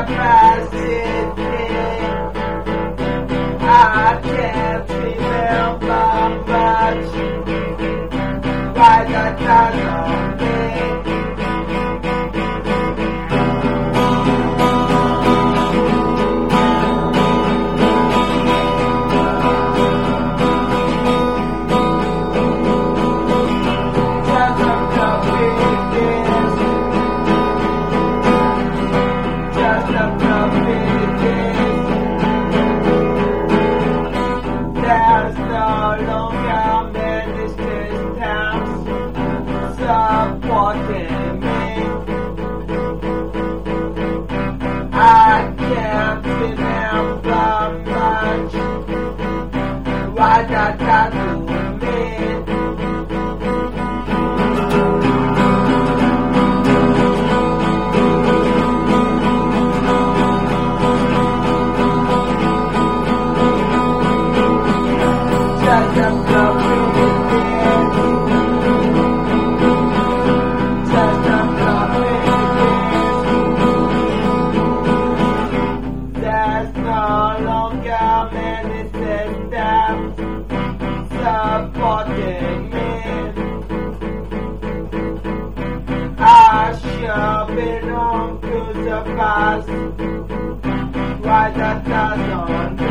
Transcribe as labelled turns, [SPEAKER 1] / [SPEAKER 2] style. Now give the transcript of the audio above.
[SPEAKER 1] capacity. I can't remember much. Why that doesn't mean there's no longer many systems supporting me. I can't remember much what that doesn't mean. There's no longer many systems supporting me. I sure belong to the past. Why that doesn't